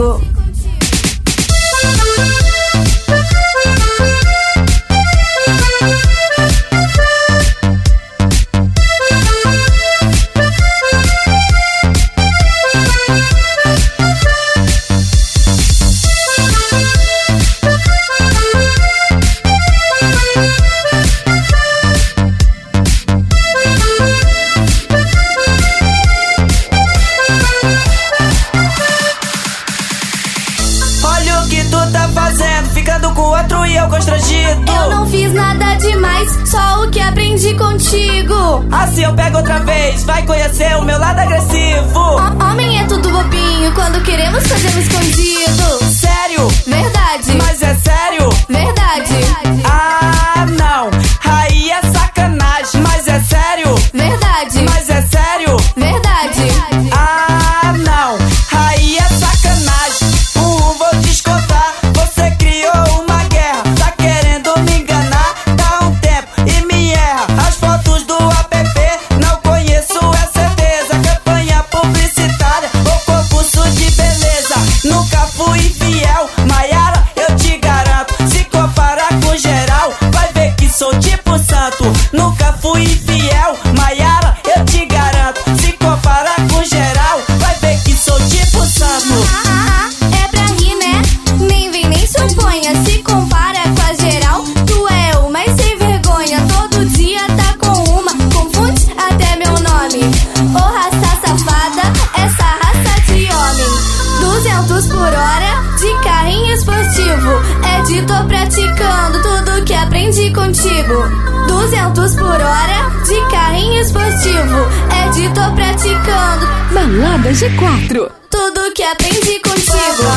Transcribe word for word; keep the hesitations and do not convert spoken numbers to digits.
contigo. Ficando com outro e eu constrangido. Eu não fiz nada demais, só o que aprendi contigo. Assim eu pego outra vez, vai conhecer o meu lado agressivo. O homem é tudo bobinho, quando queremos fazemos escondido. Sério? Verdade. Mas é sério? Verdade. Ah, não, aí é sacanagem. Mas é sério? Verdade. Mas é sério? Verdade. Ah, não, aí é sacanagem. Uh, vou te contar. Você criou uma guerra, tá querendo me enganar. Dá um tempo e me erra. As fotos do app não conheço, é certeza. Campanha publicitária ou concurso de beleza. Nunca fui fiel, Maiara, eu te garanto. Se comparar com geral, vai ver que sou tipo santo. Nunca fui fiel, Maiara, eu te garanto. Se comparar com geral, vai ver que sou tipo santo. Ah, é pra rir, né? Nem vem nem se oponha. Se compara com a geral, tu é o mais sem vergonha. Todo dia tá com uma, confunde até meu nome. Ô raça safada, essa raça de homem. Duzentos por hora de carrinho esportivo. É de tô praticando tudo que aprendi contigo. Duzentos por hora de carrinho esportivo. É de tô praticando Balada G quatro. tudo que aprendi contigo.